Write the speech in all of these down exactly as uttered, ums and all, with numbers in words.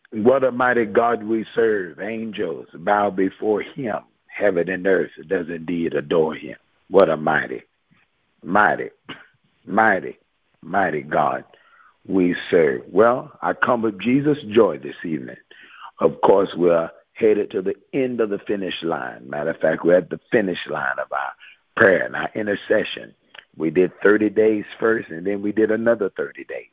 What a mighty God we serve. Angels bow before him. Heaven and earth does indeed adore him. What a mighty, mighty, mighty, mighty God we serve. Well, I come with Jesus' joy this evening. Of course, we're headed to the end of the finish line. Matter of fact, we're at the finish line of our prayer and our intercession. We did thirty days first, and then we did another thirty days.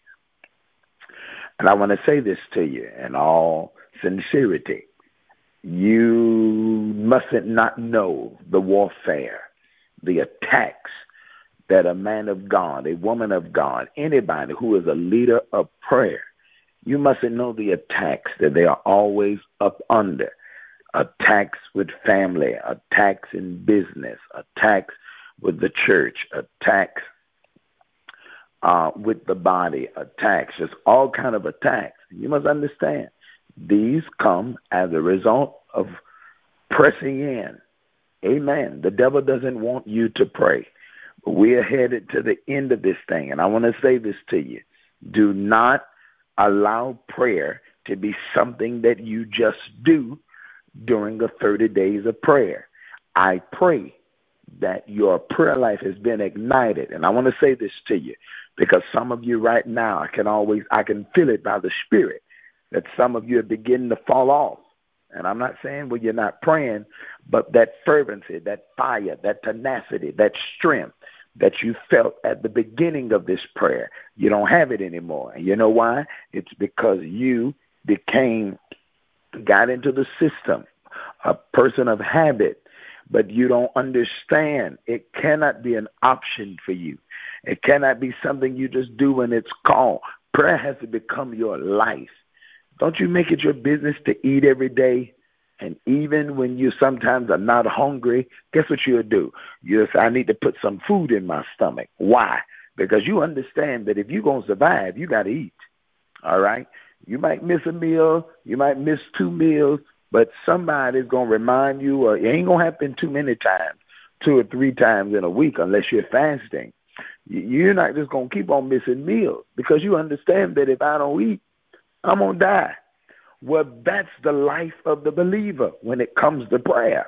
And I want to say this to you in all sincerity. You mustn't not know the warfare, the attacks that a man of God, a woman of God, anybody who is a leader of prayer, you mustn't know the attacks that they are always up under. Attacks with family, attacks in business, attacks with the church, attacks uh, with the body, attacks, just all kind of attacks. You must understand, these come as a result of pressing in. Amen. The devil doesn't want you to pray. We are headed to the end of this thing, and I want to say this to you. Do not allow prayer to be something that you just do during the thirty days of prayer. I pray that your prayer life has been ignited, and I want to say this to you because some of you right now, I can always, I can feel it by the Spirit that some of you are beginning to fall off. And I'm not saying, well, you're not praying, but that fervency, that fire, that tenacity, that strength that you felt at the beginning of this prayer, you don't have it anymore. And you know why? It's because you became, got into the system, a person of habit, but you don't understand. It cannot be an option for you. It cannot be something you just do when it's called. Prayer has to become your life. Don't you make it your business to eat every day? And even when you sometimes are not hungry, guess what you'll do? You'll say, I need to put some food in my stomach. Why? Because you understand that if you're going to survive, you got to eat. All right? You might miss a meal. You might miss two meals. But somebody's going to remind you, or it ain't going to happen too many times, two or three times in a week unless you're fasting. You're not just going to keep on missing meals because you understand that if I don't eat, I'm going to die. Well, that's the life of the believer when it comes to prayer.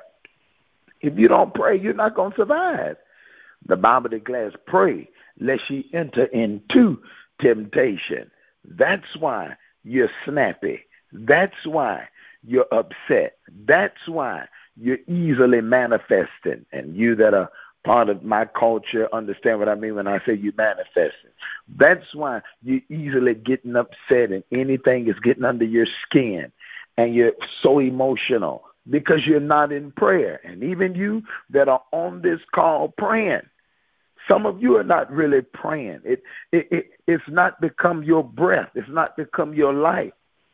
If you don't pray, you're not going to survive. The Bible declares, pray lest ye enter into temptation. That's why you're snappy. That's why you're upset. That's why you're easily manifesting. And you that are part of my culture understand what I mean when I say you manifesting. That's why you're easily getting upset and anything is getting under your skin and you're so emotional because you're not in prayer. And even you that are on this call praying, some of you are not really praying. It, it, it It's not become your breath. It's not become your life.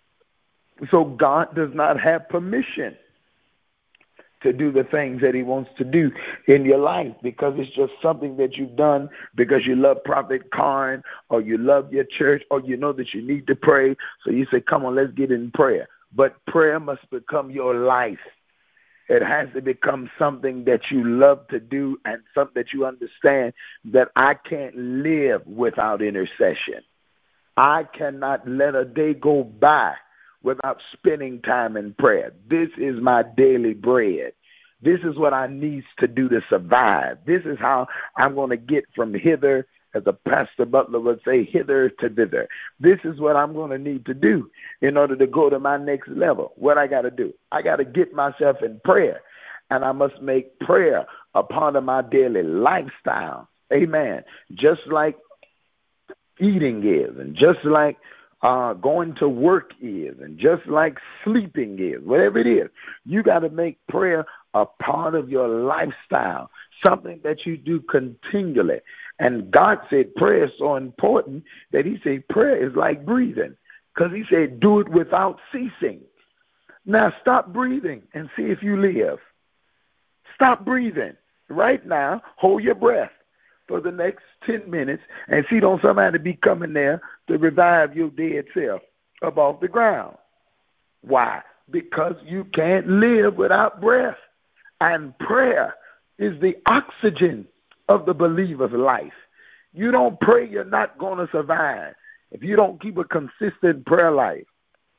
So God does not have permission to do the things that he wants to do in your life because it's just something that you've done because you love Prophet Karn or you love your church or you know that you need to pray. So you say, come on, let's get in prayer. But prayer must become your life. It has to become something that you love to do and something that you understand that I can't live without intercession. I cannot let a day go by without spending time in prayer. This is my daily bread. This is what I need to do to survive. This is how I'm going to get from hither, as a Pastor Butler would say, hither to thither. This is what I'm going to need to do in order to go to my next level. What I got to do? I got to get myself in prayer, and I must make prayer a part of my daily lifestyle. Amen. Just like eating is, and just like Uh, going to work is, and just like sleeping is, whatever it is, you got to make prayer a part of your lifestyle, something that you do continually. And God said prayer is so important that he said prayer is like breathing because he said do it without ceasing. Now stop breathing and see if you live. Stop breathing right now. Hold your breath for the next ten minutes and see don't somebody be coming there to revive your dead self up off the ground. Why? Because you can't live without breath. And prayer is the oxygen of the believer's life. You don't pray, you're not going to survive. If you don't keep a consistent prayer life,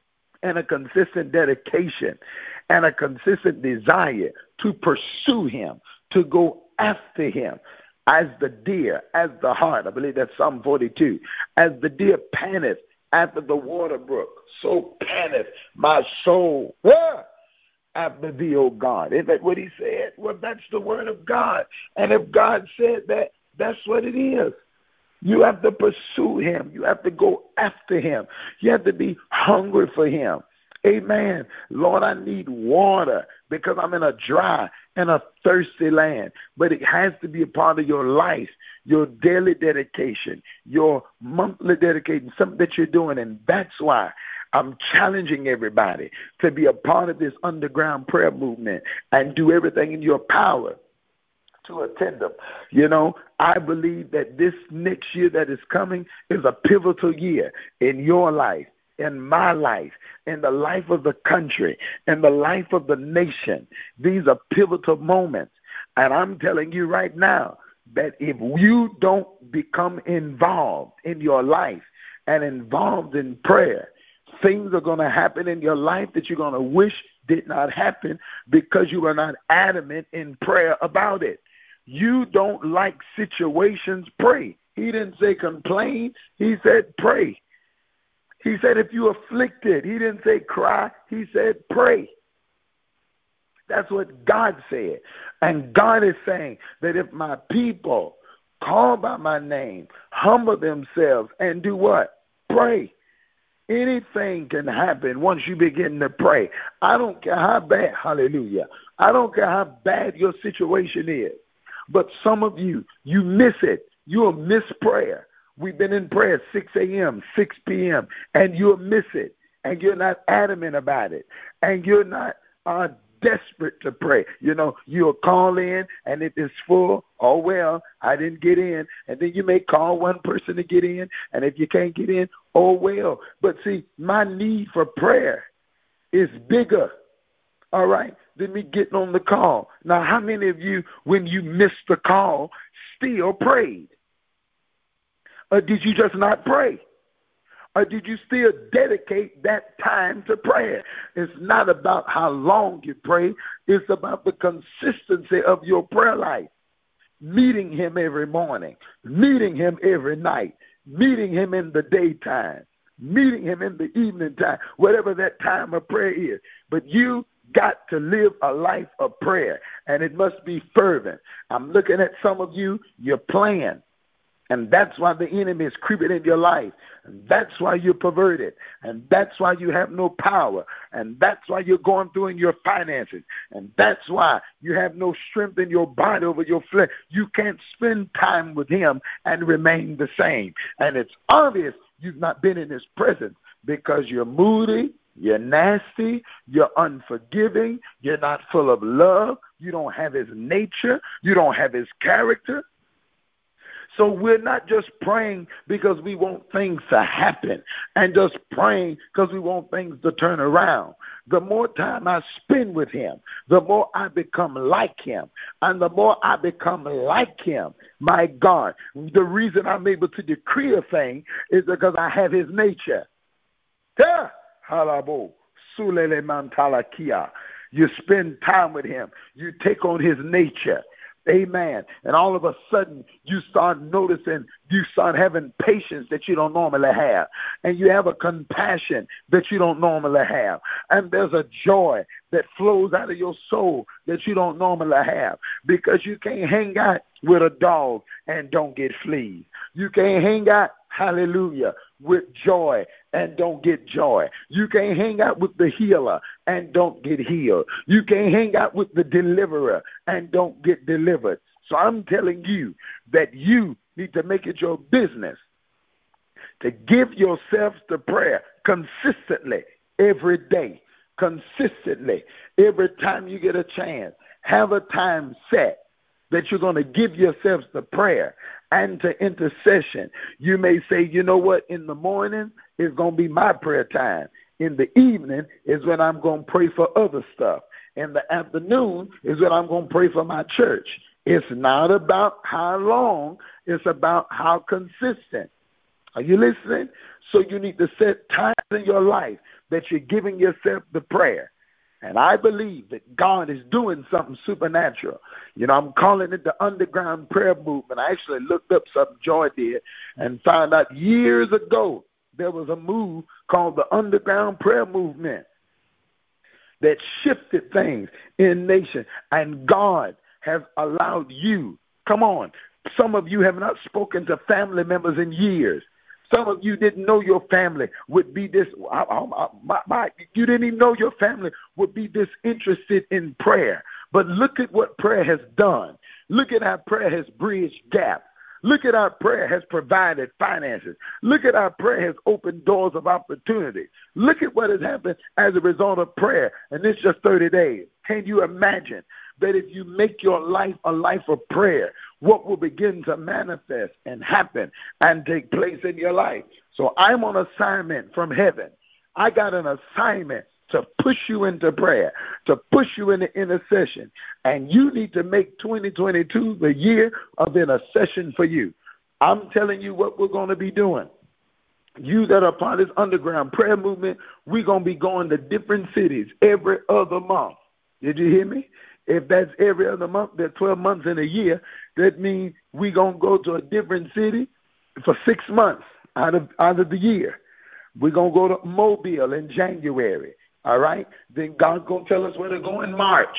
and a consistent dedication and a consistent desire to pursue him, to go after him. As the deer, as the hart, I believe that's Psalm forty-two, as the deer panteth after the water brook, so panteth my soul ah, after thee, O God. Isn't that what he said? Well, that's the word of God. And if God said that, that's what it is. You have to pursue him. You have to go after him. You have to be hungry for him. Amen. Lord, I need water because I'm in a dry and a thirsty land. But it has to be a part of your life, your daily dedication, your monthly dedication, something that you're doing. And that's why I'm challenging everybody to be a part of this underground prayer movement and do everything in your power to attend them. You know, I believe that this next year that is coming is a pivotal year in your life, in my life, in the life of the country, in the life of the nation. These are pivotal moments. And I'm telling you right now that if you don't become involved in your life and involved in prayer, things are going to happen in your life that you're going to wish did not happen because you were not adamant in prayer about it. You don't like situations, pray. He didn't say complain. He said pray. He said if you're afflicted. He didn't say cry. He said pray. That's what God said. And God is saying that if my people call by my name, humble themselves, and do what? Pray. Anything can happen once you begin to pray. I don't care how bad, hallelujah. I don't care how bad your situation is. But some of you, you miss it. You'll miss prayer. We've been in prayer six a.m., six p.m., and you'll miss it. And you're not adamant about it. And you're not uh, desperate to pray. You know, you'll call in, and if it's full, oh, well, I didn't get in. And then you may call one person to get in, and if you can't get in, oh, well. But see, my need for prayer is bigger, all right, than me getting on the call. Now, how many of you, when you missed the call, still prayed? Or did you just not pray? Or did you still dedicate that time to prayer? It's not about how long you pray. It's about the consistency of your prayer life. Meeting him every morning, meeting him every night, meeting him in the daytime, meeting him in the evening time, whatever that time of prayer is. But you got to live a life of prayer, and it must be fervent. I'm looking at some of you, you're playing. And that's why the enemy is creeping in your life. And that's why you're perverted. And that's why you have no power. And that's why you're going through in your finances. And that's why you have no strength in your body over your flesh. You can't spend time with him and remain the same. And it's obvious you've not been in his presence because you're moody, you're nasty, you're unforgiving, you're not full of love, you don't have his nature, you don't have his character. So we're not just praying because we want things to happen and just praying because we want things to turn around. The more time I spend with him, the more I become like him. And the more I become like him, my God, the reason I'm able to decree a thing is because I have his nature. You spend time with him. You take on his nature. Amen. And all of a sudden, you start noticing, you start having patience that you don't normally have. And you have a compassion that you don't normally have. And there's a joy that flows out of your soul that you don't normally have. Because you can't hang out with a dog and don't get fleas. You can't hang out, hallelujah, with joy and don't get joy. You can't hang out with the healer and don't get healed. You can't hang out with the deliverer and don't get delivered. So I'm telling you that you need to make it your business to give yourselves to prayer consistently every day, consistently every time you get a chance. Have a time set that you're going to give yourselves to prayer and to intercession. You may say, you know what, in the morning is going to be my prayer time. In the evening is when I'm going to pray for other stuff. In the afternoon is when I'm going to pray for my church. It's not about how long, it's about how consistent. Are you listening? So you need to set time in your life that you're giving yourself the prayer. And I believe that God is doing something supernatural. You know, I'm calling it the underground prayer movement. I actually looked up something Joy did and found out years ago there was a move called the underground prayer movement that shifted things in nation. And God has allowed you, come on, some of you have not spoken to family members in years. Some of you didn't know your family would be this, I, I, my, my, you didn't even know your family would be disinterested in prayer. But look at what prayer has done. Look at how prayer has bridged gaps. Look at how prayer has provided finances. Look at how prayer has opened doors of opportunity. Look at what has happened as a result of prayer. And it's just thirty days. Can you imagine that if you make your life a life of prayer, what will begin to manifest and happen and take place in your life? So I'm on assignment from heaven. I got an assignment to push you into prayer, to push you into intercession. And you need to make twenty twenty-two the year of intercession for you. I'm telling you what we're going to be doing. You that are part of this underground prayer movement, we're going to be going to different cities every other month. Did you hear me? If that's every other month, there's twelve months in a year. That means we're going to go to a different city for six months out of, out of the year. We're going to go to Mobile in January. All right? Then God's going to tell us where to go in March.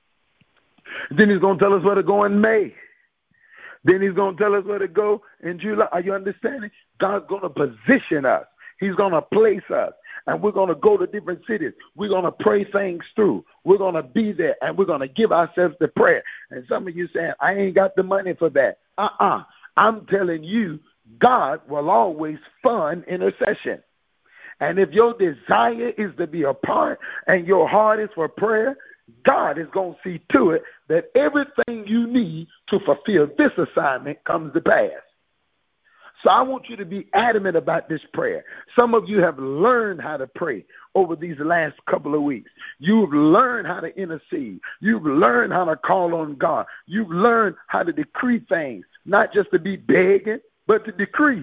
Then he's going to tell us where to go in May. Then he's going to tell us where to go in July. Are you understanding? God's going to position us. He's going to place us. And we're going to go to different cities. We're going to pray things through. We're going to be there, and we're going to give ourselves to prayer. And some of you saying, I ain't got the money for that. Uh-uh. I'm telling you, God will always fund intercession. And if your desire is to be a part and your heart is for prayer, God is going to see to it that everything you need to fulfill this assignment comes to pass. So I want you to be adamant about this prayer. Some of you have learned how to pray over these last couple of weeks. You've learned how to intercede. You've learned how to call on God. You've learned how to decree things, not just to be begging, but to decree.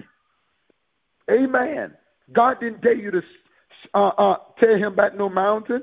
Amen. God didn't tell you to uh, uh, tell him about no mountain.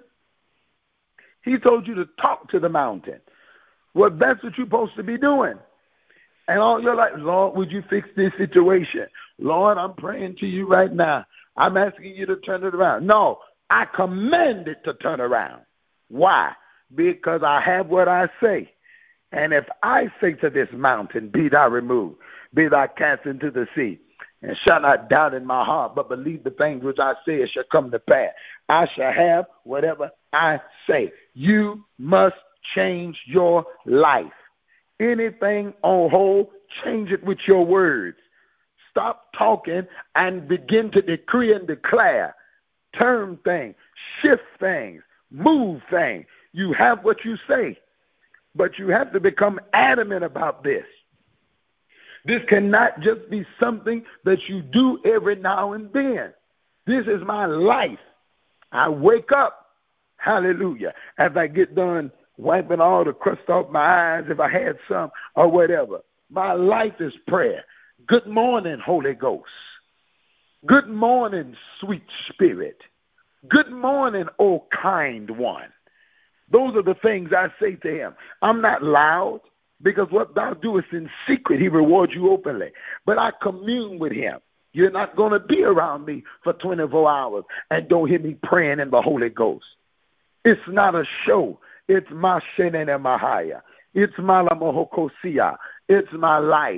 He told you to talk to the mountain. Well, that's what you're supposed to be doing. And all your life, Lord, would you fix this situation? Lord, I'm praying to you right now. I'm asking you to turn it around. No, I command it to turn around. Why? Because I have what I say. And if I say to this mountain, be thou removed, be thou cast into the sea, and shall not doubt in my heart, but believe the things which I say shall come to pass, I shall have whatever I say. You must change your life. Anything on hold, change it with your words. Stop talking and begin to decree and declare. Turn things, shift things, move things. You have what you say, but you have to become adamant about this. This cannot just be something that you do every now and then. This is my life. I wake up, hallelujah, as I get done wiping all the crust off my eyes if I had some or whatever. My life is prayer. Good morning, Holy Ghost. Good morning, sweet Spirit. Good morning, O kind one. Those are the things I say to him. I'm not loud, because what thou doest in secret, he rewards you openly. But I commune with him. You're not going to be around me for twenty-four hours and don't hear me praying in the Holy Ghost. It's not a show. It's my Shenene Mahaya. It's my Lamahokosia. It's my life.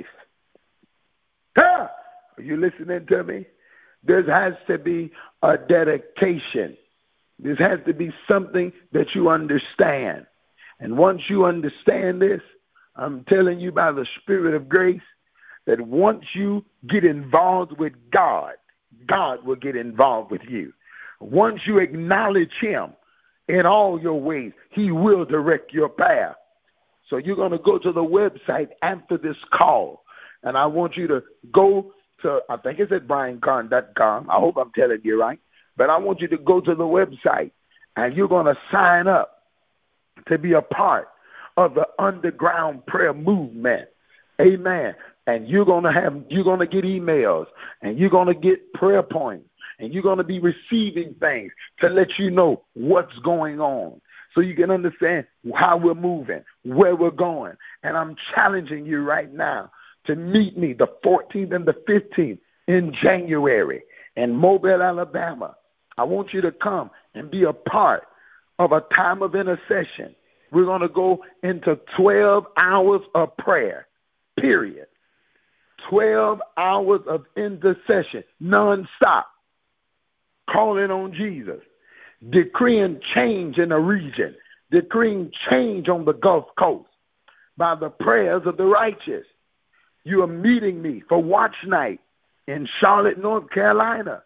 Ah! Are you listening to me? There has to be a dedication. This has to be something that you understand. And once you understand this, I'm telling you by the Spirit of grace that once you get involved with God, God will get involved with you. Once you acknowledge him in all your ways, he will direct your path. So you're going to go to the website after this call, and I want you to go to, I think it's at brian carn dot com. I hope I'm telling you right. But I want you to go to the website, and you're going to sign up to be a part of the underground prayer movement. Amen. And you're going to have, you're going to get emails, and you're going to get prayer points, and you're going to be receiving things to let you know what's going on so you can understand how we're moving, where we're going. And I'm challenging you right now to meet me the fourteenth and the fifteenth in January in Mobile, Alabama. I want you to come and be a part of a time of intercession. We're going to go into twelve hours of prayer, period. twelve hours of intercession, nonstop, calling on Jesus, decreeing change in the region, decreeing change on the Gulf Coast by the prayers of the righteous. You are meeting me for watch night in Charlotte, North Carolina.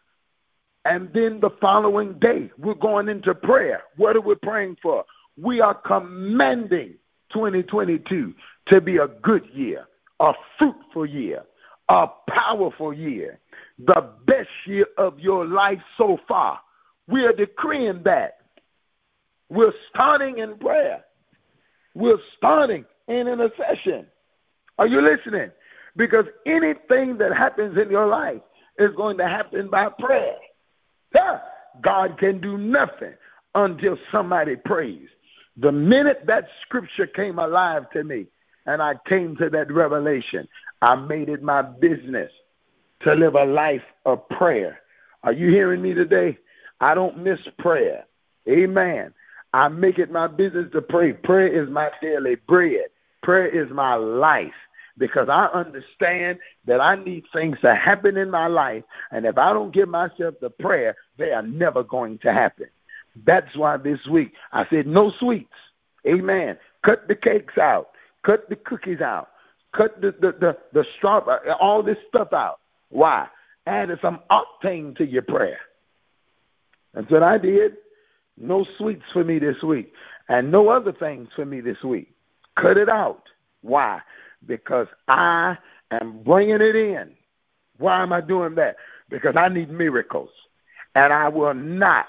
And then the following day, we're going into prayer. What are we praying for? We are commanding twenty twenty-two to be a good year, a fruitful year, a powerful year, the best year of your life so far. We are decreeing that. We're starting in prayer. We're starting in intercession. Are you listening? Because anything that happens in your life is going to happen by prayer. Yeah. God can do nothing until somebody prays. The minute that scripture came alive to me and I came to that revelation, I made it my business to live a life of prayer. Are you hearing me today? I don't miss prayer. Amen. I make it my business to pray. Prayer is my daily bread. Prayer is my life. Because I understand that I need things to happen in my life, and if I don't give myself the prayer, they are never going to happen. That's why this week I said no sweets. Amen. Cut the cakes out. Cut the cookies out. Cut the, the, the, the straw, all this stuff out. Why? Added some octane to your prayer. That's what I did. No sweets for me this week, and no other things for me this week. Cut it out. Why? Because I am bringing it in. Why am I doing that? Because I need miracles. And I will not.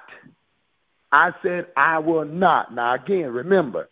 I said I will not. Now, again, remember,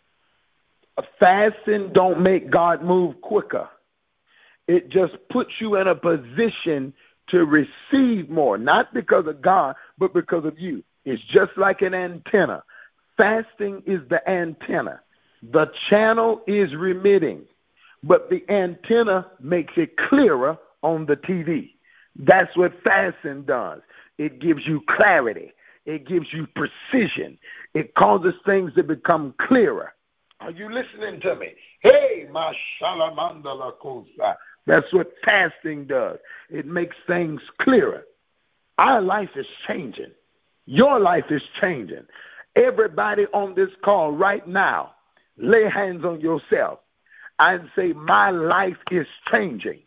fasting don't make God move quicker. It just puts you in a position to receive more, not because of God, but because of you. It's just like an antenna. Fasting is the antenna. The channel is remitting, but the antenna makes it clearer on the T V. That's what fasting does. It gives you clarity. It gives you precision. It causes things to become clearer. Are you listening to me? Hey, mashalamandala kosa. That's what fasting does. It makes things clearer. Our life is changing. Your life is changing. Everybody on this call right now, lay hands on yourself and say, my life is changing.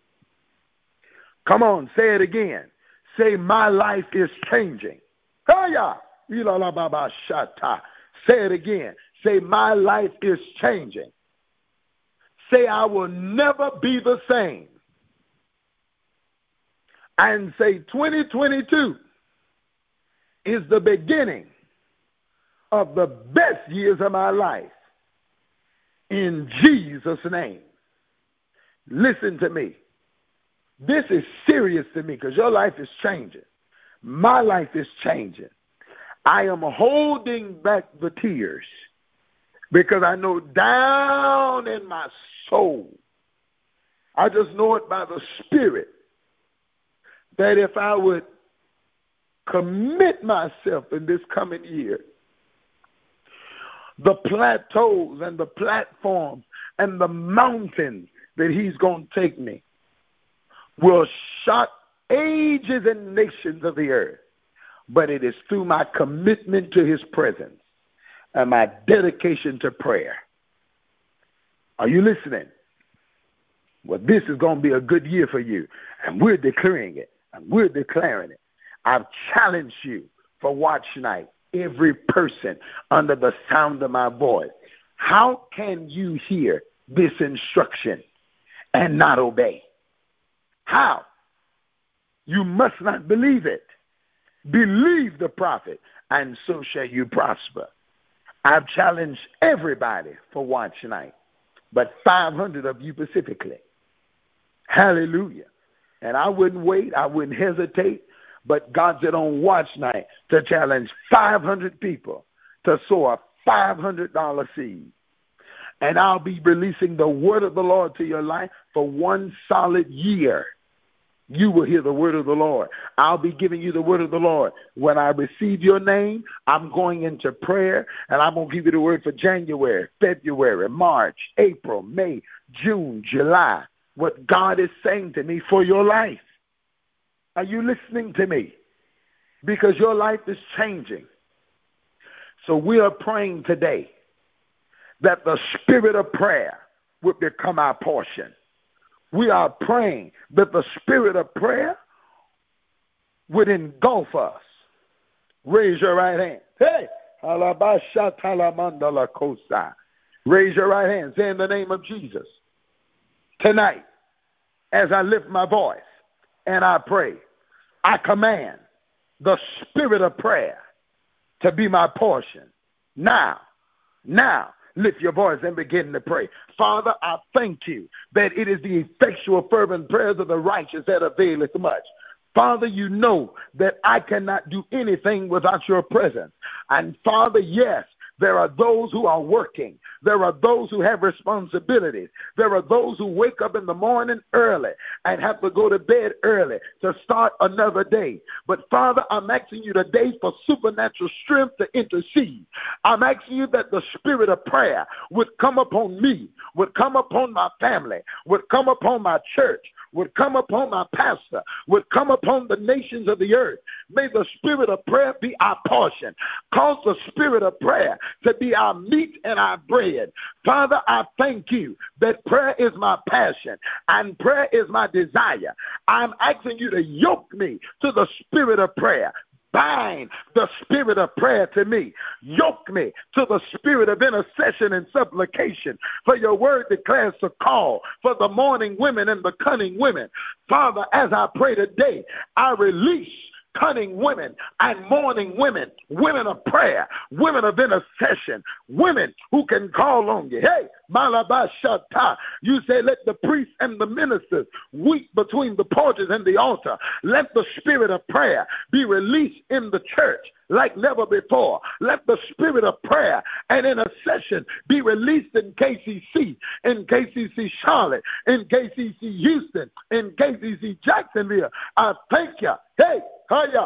Come on, say it again. Say, my life is changing. Say it again. Say, my life is changing. Say, I will never be the same. And say, twenty twenty-two is the beginning of the best years of my life. In Jesus' name. Listen to me. This is serious to me because your life is changing. My life is changing. I am holding back the tears because I know down in my soul, I just know it by the Spirit, that if I would commit myself in this coming year, the plateaus and the platforms and the mountains that he's going to take me will shock ages and nations of the earth. But it is through my commitment to his presence and my dedication to prayer. Are you listening? Well, this is going to be a good year for you, and we're declaring it, and we're declaring it. I've challenged you for watch night, every person under the sound of my voice. How can you hear this instruction and not obey? How? You must not believe it. Believe the prophet, and so shall you prosper. I've challenged everybody for watch night, but five hundred of you specifically. Hallelujah. And I wouldn't wait. I wouldn't hesitate. But God said on watch night to challenge five hundred people to sow a five hundred dollars seed. And I'll be releasing the word of the Lord to your life for one solid year. You will hear the word of the Lord. I'll be giving you the word of the Lord. When I receive your name, I'm going into prayer, and I'm going to give you the word for January, February, March, April, May, June, July, what God is saying to me for your life. Are you listening to me? Because your life is changing. So we are praying today that the spirit of prayer would become our portion. We are praying that the spirit of prayer would engulf us. Raise your right hand. Hey! Raise your right hand. Say in the name of Jesus. Tonight, as I lift my voice and I pray, I command the spirit of prayer to be my portion. Now, now, lift your voice and begin to pray. Father, I thank you that it is the effectual fervent prayers of the righteous that availeth much. Father, you know that I cannot do anything without your presence. And Father, yes, there are those who are working. There are those who have responsibilities. There are those who wake up in the morning early and have to go to bed early to start another day. But Father, I'm asking you today for supernatural strength to intercede. I'm asking you that the spirit of prayer would come upon me, would come upon my family, would come upon my church, would come upon my pastor, would come upon the nations of the earth. May the spirit of prayer be our portion. Cause the spirit of prayer to be our meat and our bread. Father, I thank you that prayer is my passion and prayer is my desire. I'm asking you to yoke me to the spirit of prayer. Bind the spirit of prayer to me. Yoke me to the spirit of intercession and supplication. For your word declares to call for the mourning women and the cunning women. Father, as I pray today, I release cunning women and mourning women, women of prayer, women of intercession, women who can call on you. Hey, Malabashata, you say, let the priests and the ministers weep between the porches and the altar. Let the spirit of prayer be released in the church like never before. Let the spirit of prayer and intercession be released in K C C, in K C C Charlotte, in K C C Houston, in K C C Jacksonville. I thank you. Hey, Haya,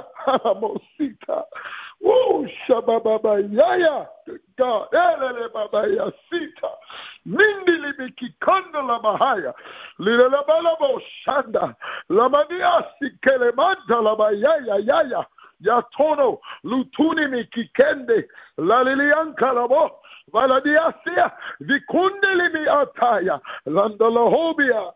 Mosita. Woo, Shababa Yaya. God, Elele Baba Yasita. Mindili Biki Kondola Bahaya. Lila Balabo Shanda. Lamania Sikelemanta Laba Yaya Yaya. Yatono Lutuni Miki Kende. Lalilian Kalabo. Valadiasia. Vikundeli Mi Ataya. Landalahobia.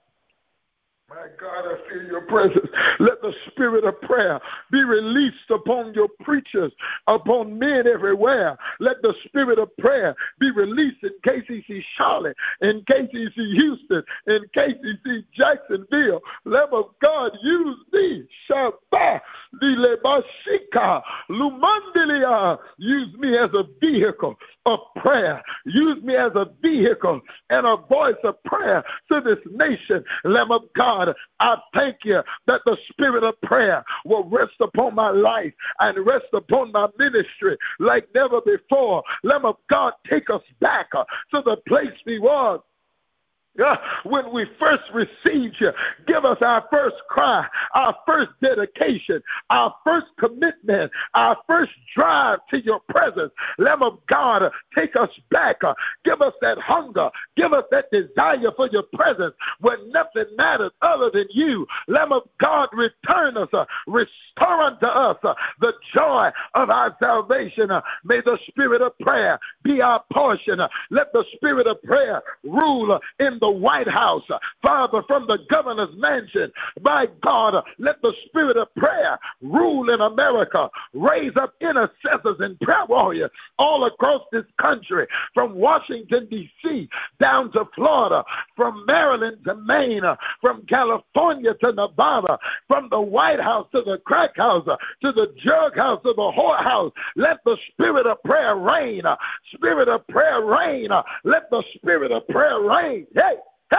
My God, I feel your presence. Let the spirit of prayer be released upon your preachers, upon men everywhere. Let the spirit of prayer be released in K C C Charlotte, in K C C Houston, in K C C Jacksonville. Lamb of God, use me. Shabbat, Dilebashika, Lumandilia. Use me as a vehicle of prayer. Use me as a vehicle and a voice of prayer to this nation. Lamb of God, I thank you that the spirit of prayer will rest upon my life and rest upon my ministry like never before. Lamb of God, take us back uh, to the place we was. Uh, when we first received you, give us our first cry, our first dedication, our first commitment, our first drive to your presence. Lamb of God, uh, take us back. Uh, give us that hunger. Give us that desire for your presence when nothing matters other than you. Lamb of God, return us, uh, restore unto us uh, the joy of our salvation. Uh, may the spirit of prayer be our portion. Uh, let the spirit of prayer rule uh, in the White House, Father, from the governor's mansion. My God, let the spirit of prayer rule in America. Raise up intercessors and prayer warriors all across this country, from Washington, D C down to Florida, from Maryland to Maine, from California to Nevada, from the White House to the crack house, to the drug house, to the whorehouse. Let the spirit of prayer reign. Spirit of prayer reign. Let the spirit of prayer reign. Hey! Hey,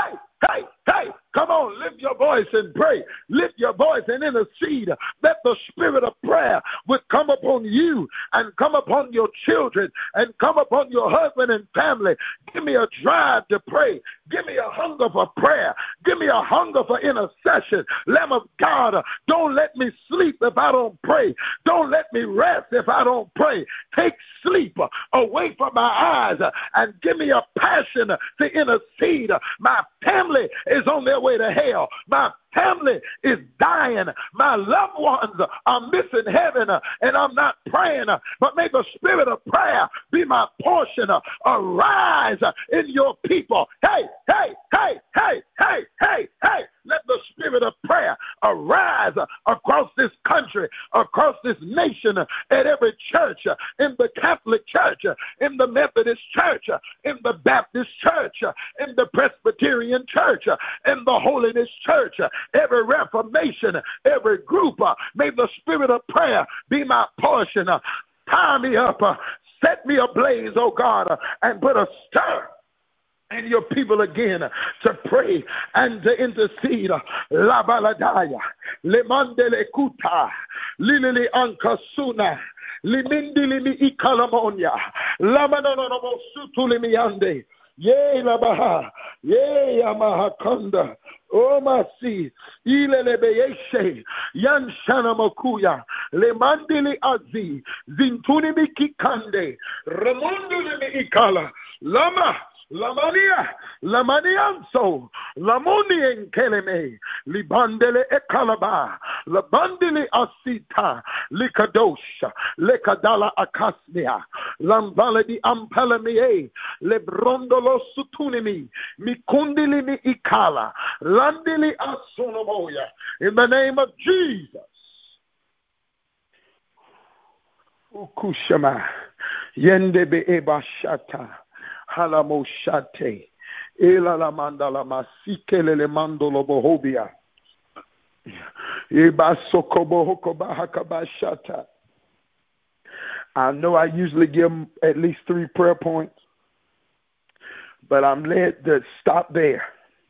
hey, hey. Come on, lift your voice and pray. Lift your voice and intercede that the spirit of prayer would come upon you and come upon your children and come upon your husband and family. Give me a drive to pray. Give me a hunger for prayer. Give me a hunger for intercession. Lamb of God, don't let me sleep if I don't pray. Don't let me rest if I don't pray. Take sleep away from my eyes and give me a passion to intercede. My family is on their way to hell. My family is dying. My loved ones are missing heaven, and I'm not praying. But may the spirit of prayer be my portion. Arise in your people. Hey, hey, hey, hey, hey, hey, hey. Let the spirit of prayer arise across this country, across this nation, at every church, in the Catholic Church, in the Methodist Church, in the Baptist Church, in the Presbyterian Church, in the Holiness Church, every Reformation, every group. May the spirit of prayer be my portion. Tie me up, set me ablaze, oh God, and put a stir and your people again to pray and to intercede. La baladaya, le mandele kuta, lilili ankasuna, limindili mi ikalamonia, la mananono sutuli miande, ye la baha, ye yamahakanda, o masi, ile lebeyeshe, yanshana makuya, le mandili azi, zintuni mi kikande, ramunduli mi ikala, lama, Lamania, Lamanianso, Lamonien Keleme, Libandele Ekalaba, Labandele Asita, Likadosha, Lekadala Akasnia, Lambala di Ampalamie, Lebrondolo Sutunimi, Mikundili mi Ikala, Landili Asunomoya, in the name of Jesus. Ukushama, Yendebe Ebashata. Halamoshate, Ela la mandala masikele le mandolo bohobia, Eba sokobo hokoba hakabashata. I know I usually give them at least three prayer points, but I'm led to stop there.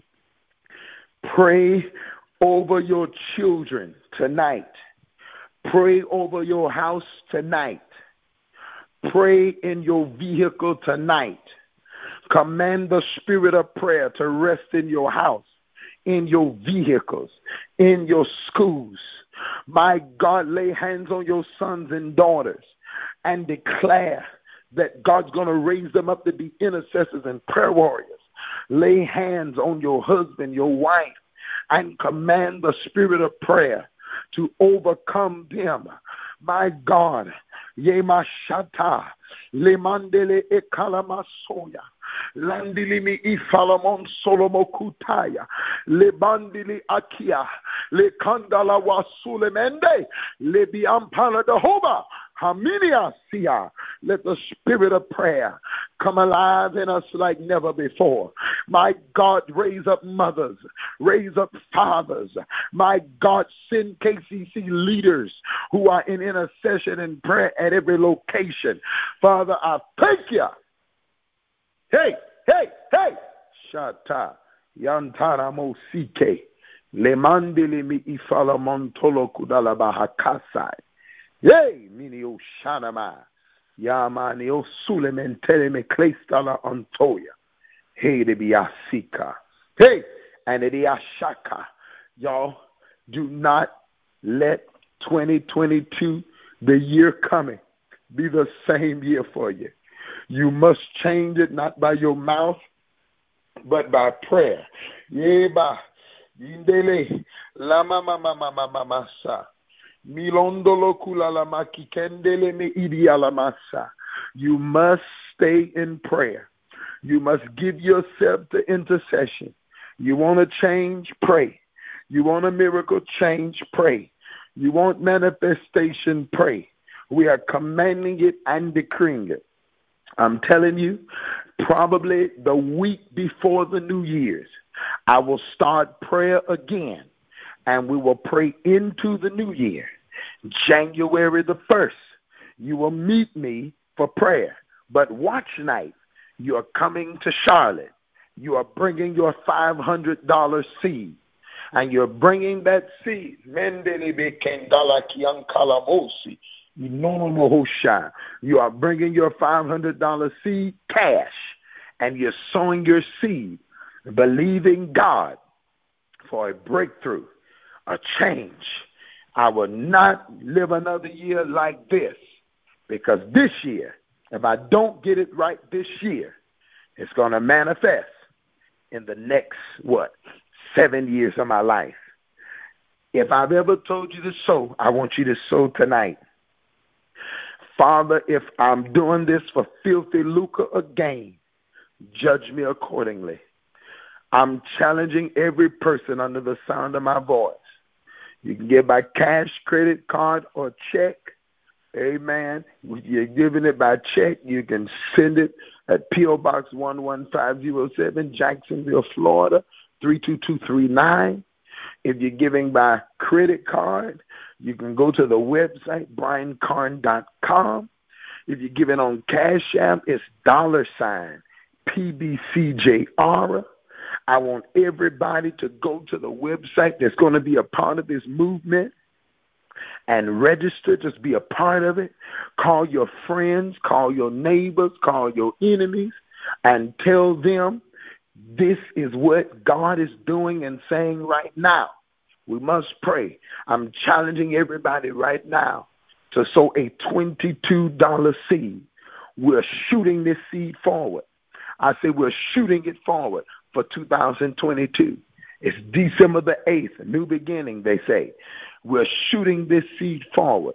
Pray over your children tonight. Pray over your house tonight. Pray in your vehicle tonight. Command the spirit of prayer to rest in your house, in your vehicles, in your schools. My God, lay hands on your sons and daughters and declare that God's going to raise them up to be intercessors and prayer warriors. Lay hands on your husband, your wife, and command the spirit of prayer to overcome them. My God, Yema Shata, Lemandele Ekalamasoya, Landilimi Ifalamon Solomokutaya, Lebandili Akia, Le Kandala Wasulemende, Lebiampala Dehova, Haminia Sia. Let the spirit of prayer come alive in us like never before. My God, raise up mothers, raise up fathers. My God, send K C C leaders who are in intercession and prayer at every location. Father, I thank you. Hey, hey, hey. Shata, Yantara Mosike, Lemandili mi ifala montolo kudala bahakasai. Yay, mini o shanama. Yamani o sulementele me klestala antoya. Hey, de biasika. Hey, and de ashaka. Y'all, do not let twenty twenty-two, the year coming, be the same year for you. You must change it not by your mouth, but by prayer. Yeba, yindele, lama mama mama mama sa. Milondolo kulala makikendele me idialamasa. You must stay in prayer. You must give yourself to intercession. You want to change, pray. You want a miracle, change, pray. You want manifestation, pray. We are commanding it and decreeing it. I'm telling you, probably the week before the New Year's, I will start prayer again, and we will pray into the new year. January the first, you will meet me for prayer. But watch night, you are coming to Charlotte. You are bringing your five hundred dollars seed. And you're bringing that seed. You are bringing your five hundred dollars seed cash. And you're sowing your seed, believing God for a breakthrough, a change. I will not live another year like this, because this year, if I don't get it right this year, it's going to manifest in the next, what, seven years of my life. If I've ever told you to sow, I want you to sow tonight. Father, if I'm doing this for filthy lucre or gain, judge me accordingly. I'm challenging every person under the sound of my voice. You can give by cash, credit card, or check. Amen. If you're giving it by check, you can send it at P O. Box one one five zero seven, Jacksonville, Florida, three two two three nine. If you're giving by credit card, you can go to the website, brian carn dot com. If you're giving on Cash App, it's dollar sign P B C J R. I want everybody to go to the website that's going to be a part of this movement and register. Just be a part of it. Call your friends, call your neighbors, call your enemies, and tell them this is what God is doing and saying right now. We must pray. I'm challenging everybody right now to sow a twenty-two dollars seed. We're shooting this seed forward. I say we're shooting it forward for two thousand twenty-two. It's December the eighth, a new beginning, they say. We're shooting this seed forward.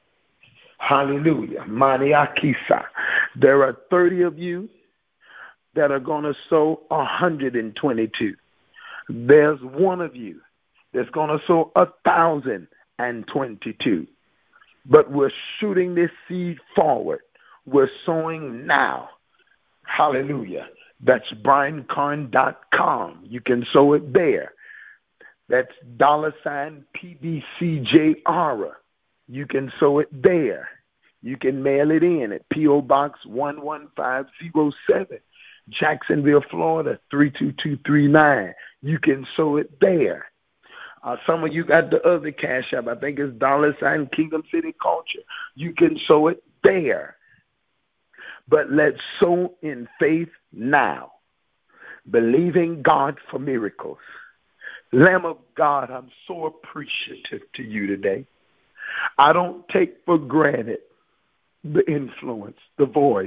Hallelujah. Maniakisa. There are thirty of you that are going to sow one hundred twenty-two. There's one of you that's going to sow one thousand twenty-two. But we're shooting this seed forward. We're sowing now. Hallelujah. That's brian carn dot com. You can sow it there. That's dollar sign P B C J R. You can sow it there. You can mail it in at P O. Box one one five zero seven, Jacksonville, Florida, three two two three nine. You can sow it there. Uh, some of you got the other Cash App. I think it's dollar sign Kingdom City Culture. You can sow it there. But let's sow in faith now, believing God for miracles. Lamb of God, I'm so appreciative to you today. I don't take for granted the influence, the voice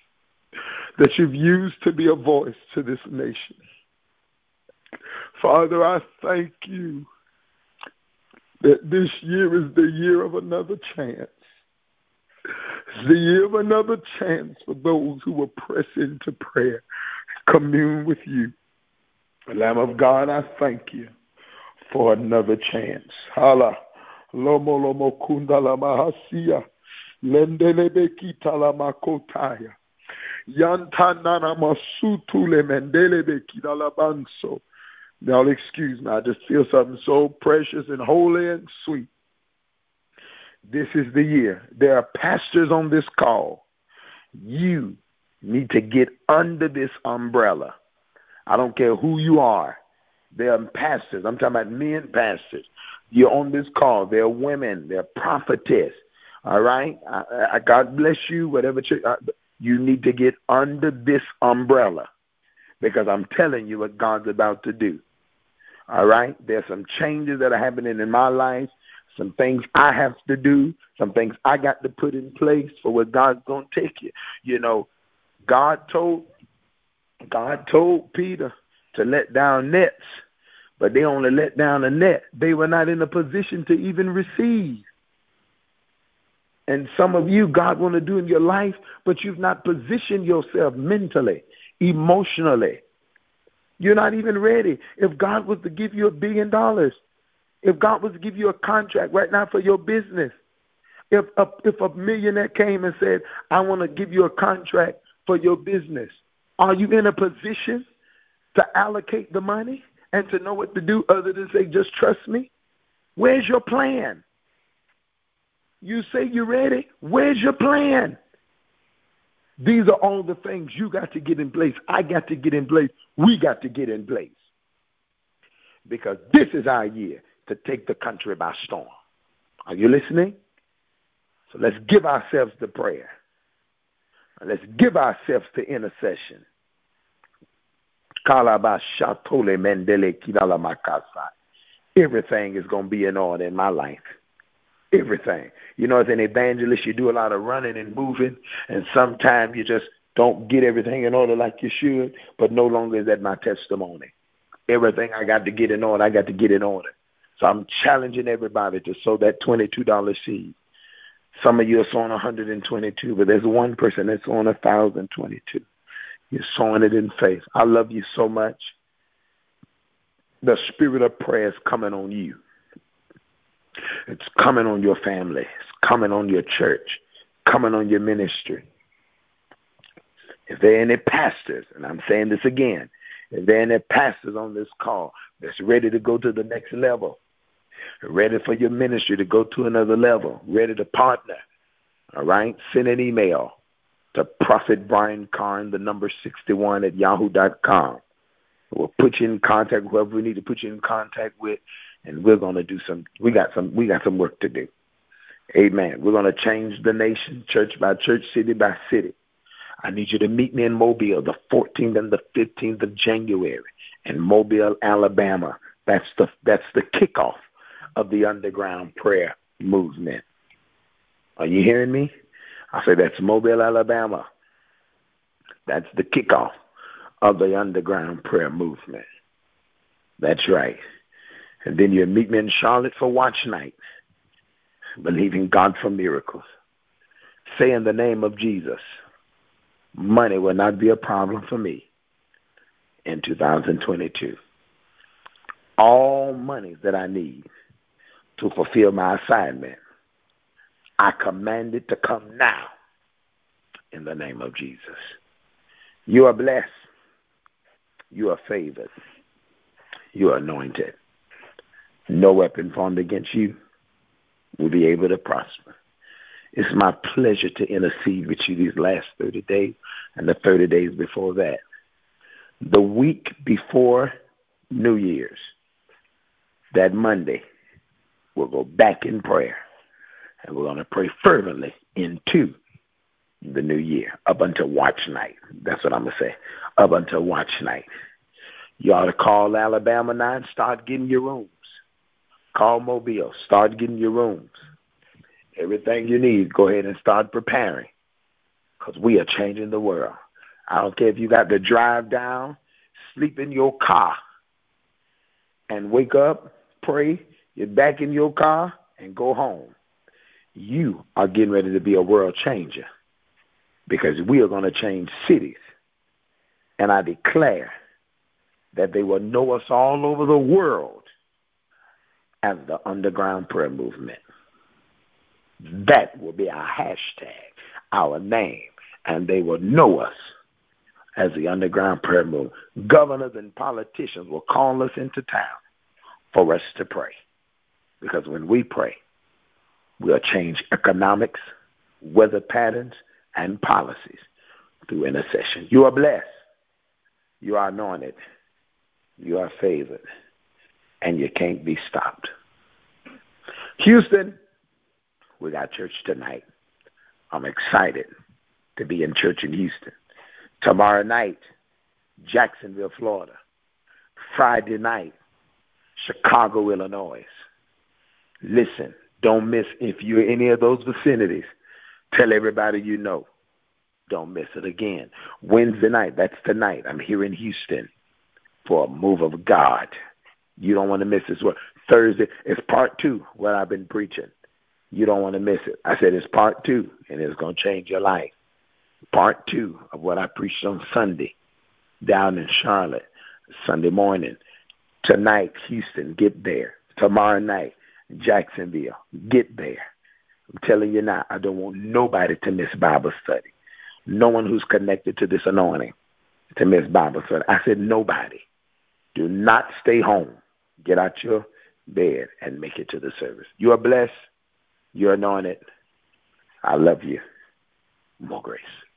that you've used to be a voice to this nation. Father, I thank you that this year is the year of another chance. It's the year of another chance for those who will press into prayer, commune with you. Lamb of God, I thank you for another chance. Hala, lomo lomo kundala mahasia, lendelebe kitala makotaya, yantanana masutule mendelebe kidala banso. Now, excuse me, I just feel something so precious and holy and sweet. This is the year. There are pastors on this call. You need to get under this umbrella. I don't care who you are. There are pastors. I'm talking about men pastors. You're on this call. There are women. There are prophetess. All right? I, I, God bless you, whatever. Church, I, you need to get under this umbrella, because I'm telling you what God's about to do. All right? There's some changes that are happening in my life, some things I have to do, some things I got to put in place for where God's going to take you. You know, God told God told Peter to let down nets, but they only let down a net. They were not in a position to even receive. And some of you, God want to do in your life, but you've not positioned yourself mentally, emotionally. You're not even ready. If God was to give you a billion dollars, if God was to give you a contract right now for your business, if a, if a millionaire came and said, I want to give you a contract for your business, are you in a position to allocate the money and to know what to do other than say, just trust me? Where's your plan? You say you're ready. Where's your plan? These are all the things you got to get in place. I got to get in place. We got to get in place. Because this is our year to take the country by storm. Are you listening? So let's give ourselves to prayer. Let's give ourselves to intercession. Everything is going to be in order in my life. Everything. You know, as an evangelist, you do a lot of running and moving, and sometimes you just don't get everything in order like you should, but no longer is that my testimony. Everything I got to get in order, I got to get in order. So I'm challenging everybody to sow that twenty-two dollars seed. Some of you are sowing one hundred twenty-two, but there's one person that's sowing one thousand twenty-two. You're sowing it in faith. I love you so much. The spirit of prayer is coming on you. It's coming on your family. It's coming on your church. Coming on your ministry. If there are any pastors, and I'm saying this again, if there are any pastors on this call that's ready to go to the next level, ready for your ministry to go to another level, ready to partner, all right, send an email to Prophet Brian Carn, the number sixty-one at yahoo dot com. We'll put you in contact with whoever we need to put you in contact with, and we're going to do some, we got some, we got some work to do. Amen. We're going to change the nation, church by church, city by city. I need you to meet me in Mobile the fourteenth and the fifteenth of January in Mobile, Alabama. That's the, that's the kickoff of the underground prayer movement. Are you hearing me? I say that's Mobile, Alabama. That's the kickoff of the underground prayer movement. That's right. And then you meet me in Charlotte for watch night, believing God for miracles. Say in the name of Jesus, money will not be a problem for me in two thousand twenty-two. All money that I need to fulfill my assignment, I command it to come now in the name of Jesus. You are blessed. You are favored. You are anointed. No weapon formed against you will be able to prosper. It's my pleasure to intercede with you these last thirty days and the thirty days before that. The week before New Year's, that Monday, we'll go back in prayer. And we're going to pray fervently into the new year, up until watch night. That's what I'm going to say, up until watch night. You ought to call Alabama now and start getting your rooms. Call Mobile, start getting your rooms. Everything you need, go ahead and start preparing, because we are changing the world. I don't care if you got to drive down, sleep in your car, and wake up, pray, get back in your car, and go home. You are getting ready to be a world changer, because we are going to change cities. And I declare that they will know us all over the world as the underground prayer movement. That will be our hashtag, our name, and they will know us as the underground prayer movement. Governors and politicians will call us into town for us to pray, because when we pray, we'll change economics, weather patterns, and policies through intercession. You are blessed. You are anointed. You are favored. And you can't be stopped. Houston, we got church tonight. I'm excited to be in church in Houston. Tomorrow night, Jacksonville, Florida. Friday night, Chicago, Illinois. Listen, don't miss, if you're in any of those vicinities, tell everybody you know. Don't miss it again. Wednesday night, that's tonight. I'm here in Houston for a move of God. You don't want to miss this. Thursday is part two, what I've been preaching. You don't want to miss it. I said it's part two, and it's going to change your life. Part two of what I preached on Sunday down in Charlotte, Sunday morning. Tonight, Houston, get there. Tomorrow night, Jacksonville, get there. I'm telling you now, I don't want nobody to miss Bible study. No one who's connected to this anointing to miss Bible study. I said nobody. Do not stay home. Get out your bed and make it to the service. You are blessed. You're anointed. I love you. More grace.